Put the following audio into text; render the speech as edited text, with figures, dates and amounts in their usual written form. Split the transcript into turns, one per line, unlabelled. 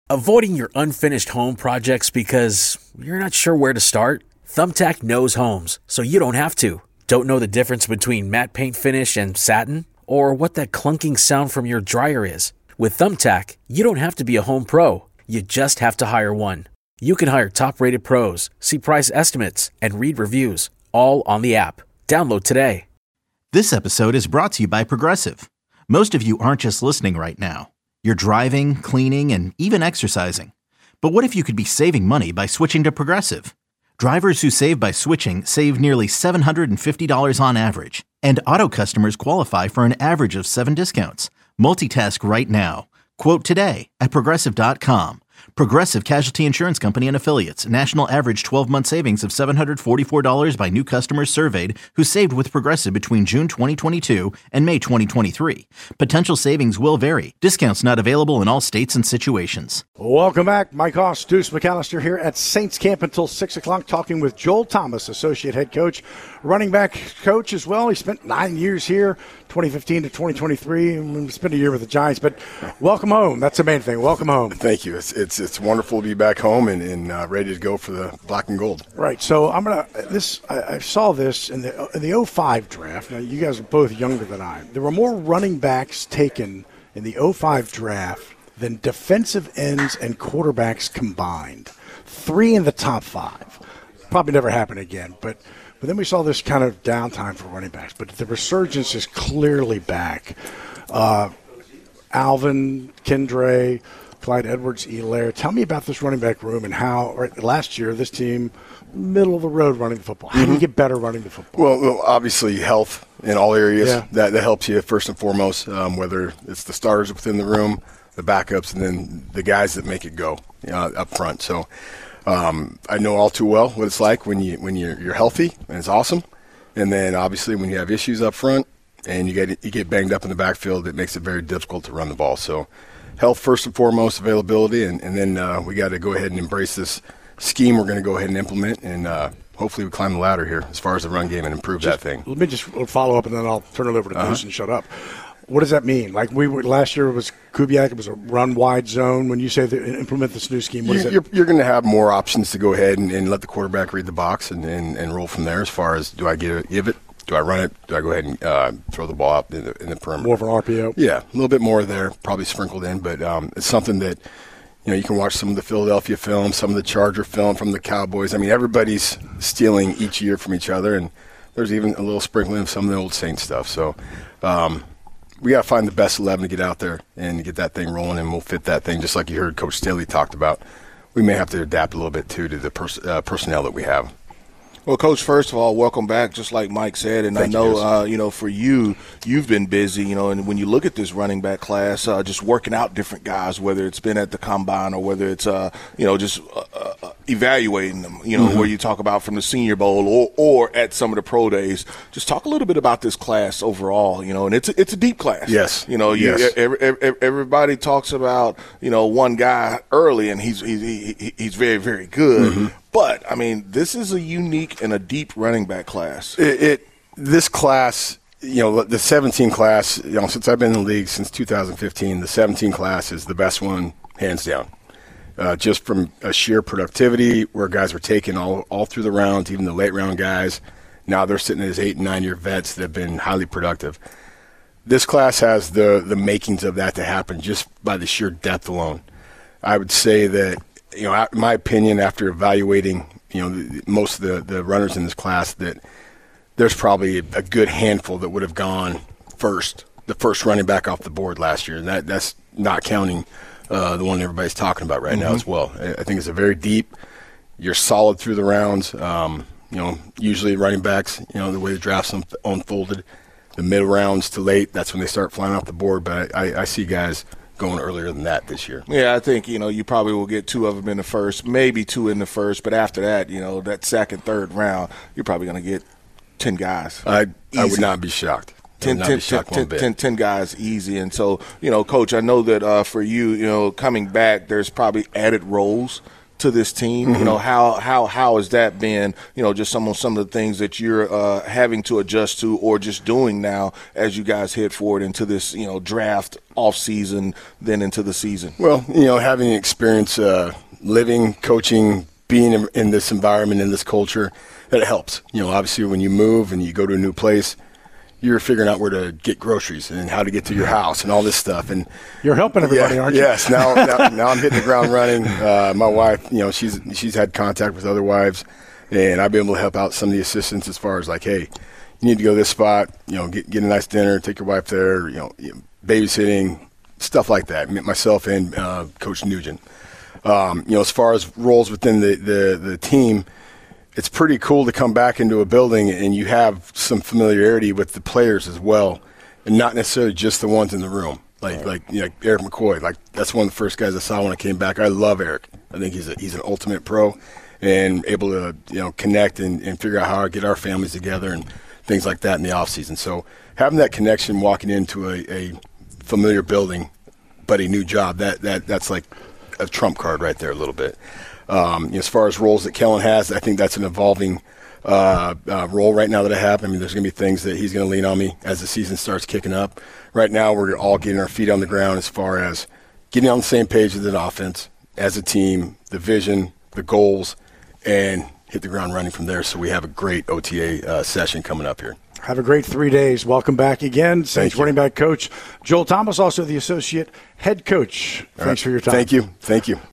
Avoiding your unfinished home projects because you're not sure where to start? Thumbtack knows homes, so you don't have to. Don't know the difference between matte paint finish and satin? Or what that clunking sound from your dryer is? With Thumbtack, you don't have to be a home pro. You just have to hire one. You can hire top-rated pros, see price estimates, and read reviews, all on the app. Download today.
This episode is brought to you by Progressive. Most of you aren't just listening right now. You're driving, cleaning, and even exercising. But what if you could be saving money by switching to Progressive? Drivers who save by switching save nearly $750 on average. And auto customers qualify for an average of 7 discounts. Multitask right now. Quote today at Progressive.com. Progressive Casualty Insurance Company and Affiliates. National average 12-month savings of $744 by new customers surveyed who saved with Progressive between June 2022 and May 2023. Potential savings will vary. Discounts not available in all states and situations.
Welcome back. Mike Hoss, Deuce McAllister here at Saints Camp until 6 o'clock, talking with Joel Thomas, associate head coach, running back coach as well. He spent 9 years here, 2015 to 2023, and spent a year with the Giants. But welcome home. That's the main thing. Welcome home.
Thank you. It's wonderful to be back home and ready to go for the black and gold.
Right. So I saw this in the 05 draft. Now, you guys are both younger than I. There were more running backs taken in the 05 draft than defensive ends and quarterbacks combined. 3 in the top 5. Probably never happen again. But then we saw this kind of downtime for running backs. But the resurgence is clearly back. Alvin, Kendre, Clyde Edwards-Helaire. Tell me about this running back room and how last year this team, middle of the road running the football. How do you get better running the football?
Well, obviously health in all areas. Yeah. That helps you first and foremost, whether it's the starters within the room, the backups, and then the guys that make it go up front. So I know all too well what it's like when you're healthy, and it's awesome. And then obviously when you have issues up front and you get banged up in the backfield, it makes it very difficult to run the ball. So health first and foremost, availability, and then we got to go ahead and embrace this scheme we're going to go ahead and implement, and hopefully we climb the ladder here as far as the run game and improve that thing.
Let me just follow up, and then I'll turn it over to Deuce and shut up. What does that mean? Like last year, it was Kubiak. It was a run-wide zone. When you say implement this new scheme, what is it? You're
going to have more options to go ahead and let the quarterback read the box and roll from there as far as do I give it? Do I run it? Do I go ahead and throw the ball out in the perimeter?
More of an RPO?
Yeah, a little bit more there, probably sprinkled in. But it's something that, you can watch some of the Philadelphia film, some of the Charger film from the Cowboys. I mean, everybody's stealing each year from each other, and there's even a little sprinkling of some of the old Saints stuff. So we got to find the best 11 to get out there and get that thing rolling, and we'll fit that thing just like you heard Coach Staley talked about. We may have to adapt a little bit, too, to the personnel that we have.
Well, Coach, first of all, welcome back, just like Mike said. And I know, for you've been busy, and when you look at this running back class, just working out different guys, whether it's been at the combine or whether it's, just evaluating them, where you talk about from the Senior Bowl or at some of the pro days. Just talk a little bit about this class overall, and it's a deep class.
Yes.
Yes. Everybody talks about, one guy early, and he's very, very good. Mm-hmm. But, I mean, this is a unique and a deep running back class.
This class, the 17 class, since I've been in the league since 2015, the 17 class is the best one, hands down. Just from a sheer productivity where guys were taken all through the rounds, even the late round guys. Now they're sitting as 8 and 9 year vets that have been highly productive. This class has the makings of that to happen just by the sheer depth alone. I would say that, in my opinion, after evaluating, most of the runners in this class, that there's probably a good handful that would have gone the first running back off the board last year. And that's not counting the one everybody's talking about right now as well. I think it's a very deep, you're solid through the rounds. Usually running backs, the way the draft's unfolded, the middle rounds to late, that's when they start flying off the board. But I see guys going earlier than that this year.
Yeah, I think, you probably will get 2 of them in the first, maybe 2 in the first, but after that, that second, third round, you're probably going to get 10 guys.
I would not be shocked.
10 guys easy. And so, Coach, I know that for you, coming back, there's probably added roles to this team? You know, how has that been, you know, just some of the things that you're having to adjust to or just doing now as you guys head forward into this, you know, draft off season, then into the season?
Well, you know, having experience living, coaching, being in this environment, in this culture, that helps. You know, obviously when you move and you go to a new place, you're figuring out where to get groceries and how to get to your house and all this stuff. And
you're helping everybody, aren't you?
Yes. Now I'm hitting the ground running. My wife, you know, she's had contact with other wives, and I've been able to help out some of the assistants as far as like, hey, you need to go to this spot, you know, get a nice dinner, take your wife there, you know, babysitting, stuff like that. Myself and Coach Nugent. You know, as far as roles within the team, it's pretty cool to come back into a building and you have some familiarity with the players as well, and not necessarily just the ones in the room. Like you know, Eric McCoy, like that's one of the first guys I saw when I came back. I love Eric. I think he's an ultimate pro and able to, you know, connect and figure out how to get our families together and things like that in the off season. So having that connection walking into a familiar building but a new job, that's like a trump card right there a little bit. You know, as far as roles that Kellen has, I think that's an evolving role right now that I have. I mean, there's going to be things that he's going to lean on me as the season starts kicking up. Right now, we're all getting our feet on the ground as far as getting on the same page with an offense, as a team, the vision, the goals, and hit the ground running from there. So we have a great OTA session coming up here.
Have a great 3 days. Welcome back again. Saints running back coach Joel Thomas, also the associate head coach. Thanks for your time.
Thank you.